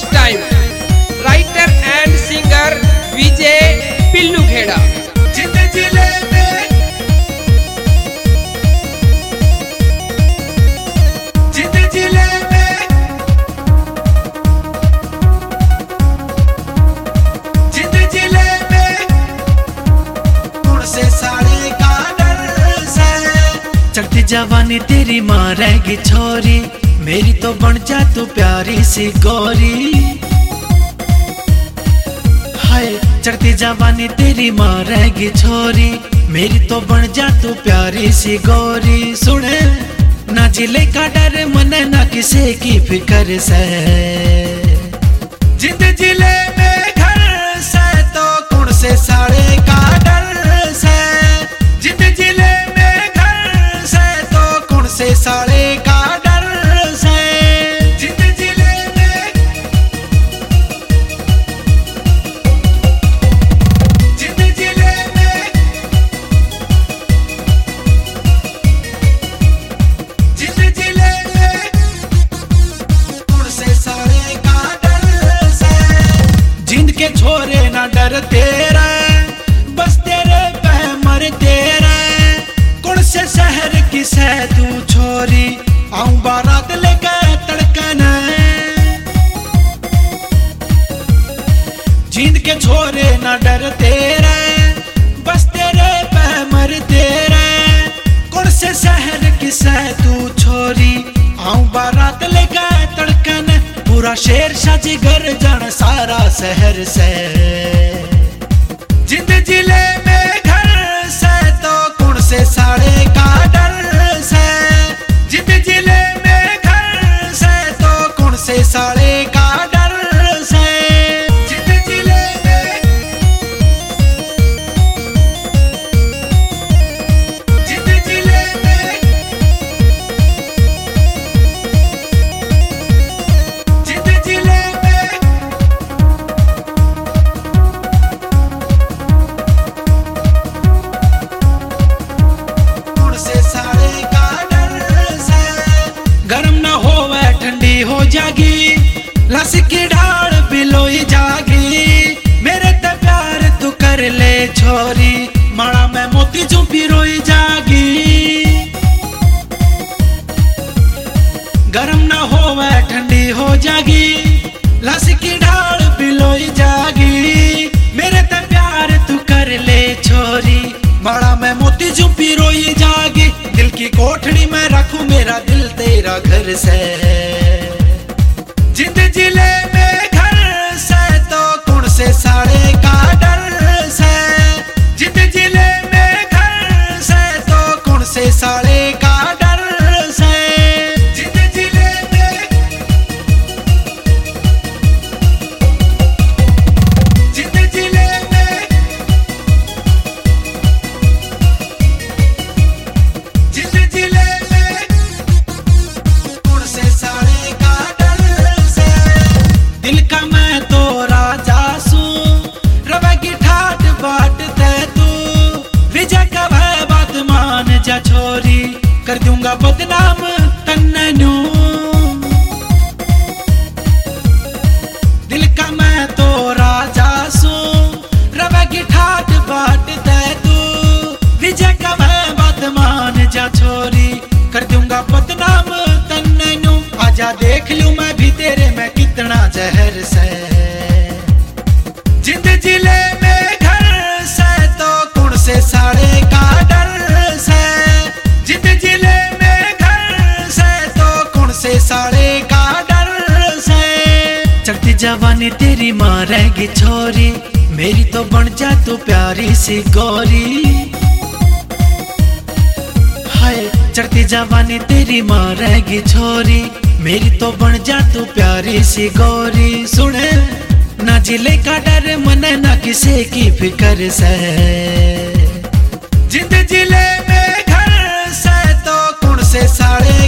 First time writer and singer Vijay Pillu Kheda. जिंद जिले में जिंद जिले में जिंद जिले में कौन से साड़े का डर से चढ़ती जवानी तेरी माँ रहेगी छोरी, मेरी तो बन जा तू प्यारी सी गोरी। हाय चढ़ती जवानी तेरी माँ रहेगी छोरी, मेरी तो बन जा तू प्यारी सी गोरी। सुने ना जिले का डर मन ना किसी की फिक्र से, जिंद जिले में घर से तो कौन से साड़े का डर से। जिंद जिले में घर से तो कौन से साड़े का डर से। जिंद जिले में जिंद जिले में जिंद जिले में कौन से साड़े का डर से। जिंद के छोरे ना डर तेरा, बस तेरे पे मर तेरा। कौन से शहर की से तू छोरी, आऊं बारात लेके तड़कन। जिंद के छोरे ना डर तेरा, बस तेरे पे मर तेरा। कौन से शहर की से तू छोरी, आऊं बारात लेके तड़कन। पूरा शेर शाजीगर जन सारा शहर से। जिंद जिले में घर से तो कौन से साड़े का डर से। जिंद जिले में घर से तो कौन से साड़े का डर से। जिंद जिले में जिंद जिले में जिंद जिले में कौन से साड़े का डर से। गरम ना होवे ठंडी हो जागी, लस की ढाल बिलोई जागी। मेरे ते प्यार तू कर ले छोरी, माड़ा में मोती चुपी रोई जागी। गरम ना होवे ठंडी हो जागी, लस की ढाल बिलोई जागी। मेरे ते प्यार तू कर ले छोरी, माड़ा में मोती चुपी रोई जागी। दिल की कोठड़ी में रखूं मेरा दिल तेरा घर से। जिंद जिले में घर से तो कौन से साड़े का डर से। जिंद जिले में घर से तो कौन से साड़े का डर से। जिंद जिले में जिंद जिले में जिंद जिले में कौन से साड़े का डर से। दिल का मैं तो राजा सू, रवे की ठाट बाट ते तू। विजय का भय बात मान जा छोरी, कर दूंगा बदनाम तन्नू। दिल का मैं तो राजा सू, रवे की ठाट बाट ते तू। विजय का भय बात मान जा छोरी, कर दूंगा बदनाम तन्नू। आजा देख लूं मैं भी तेरे में कितना जहर से। जिंद जिले में घर से तो कौन से साड़े का डर से। जिंद जिले में घर से तो कौन से साड़े का डर से। चढ़ती जवानी तेरी माँ रहेगी छोरी, मेरी तो बन जा तू प्यारी सी गोरी। हाय चढ़ती जवानी तेरी माँ रहेगी छोरी, मेरी तो बन जा तू प्यारी सी गोरी। सुने ना जिले का डर मन ना किसी की फिक्र से। जिंद जिले में घर से तो कौन से साड़े